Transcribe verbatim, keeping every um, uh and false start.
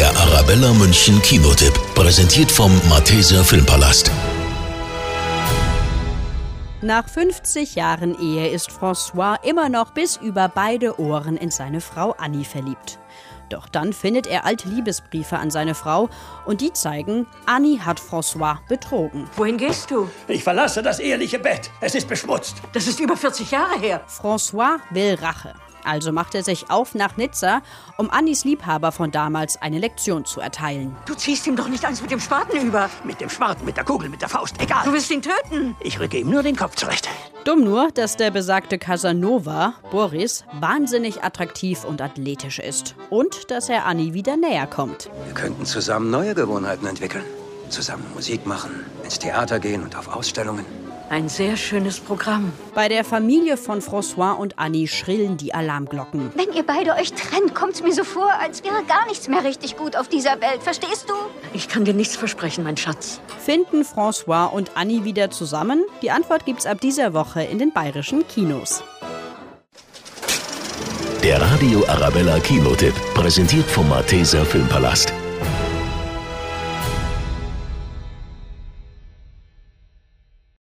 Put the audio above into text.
Der Arabella München Kinotipp, präsentiert vom Malteser Filmpalast. Nach fünfzig Jahren Ehe ist François immer noch bis über beide Ohren in seine Frau Annie verliebt. Doch dann findet er alte Liebesbriefe an seine Frau und die zeigen, Annie hat François betrogen. Wohin gehst du? Ich verlasse das eheliche Bett. Es ist beschmutzt. Das ist über vierzig Jahre her. François will Rache. Also macht er sich auf nach Nizza, um Annies Liebhaber von damals eine Lektion zu erteilen. Du ziehst ihm doch nicht eins mit dem Spaten über. Mit dem Spaten, mit der Kugel, mit der Faust, egal. Du willst ihn töten. Ich rücke ihm nur den Kopf zurecht. Dumm nur, dass der besagte Casanova, Boris, wahnsinnig attraktiv und athletisch ist. Und dass er Annie wieder näher kommt. Wir könnten zusammen neue Gewohnheiten entwickeln. Zusammen Musik machen, ins Theater gehen und auf Ausstellungen. Ein sehr schönes Programm. Bei der Familie von François und Annie schrillen die Alarmglocken. Wenn ihr beide euch trennt, kommt's mir so vor, als wäre gar nichts mehr richtig gut auf dieser Welt. Verstehst du? Ich kann dir nichts versprechen, mein Schatz. Finden François und Annie wieder zusammen? Die Antwort gibt's ab dieser Woche in den bayerischen Kinos. Der Radio Arabella Kinotipp, präsentiert vom Malteser Filmpalast.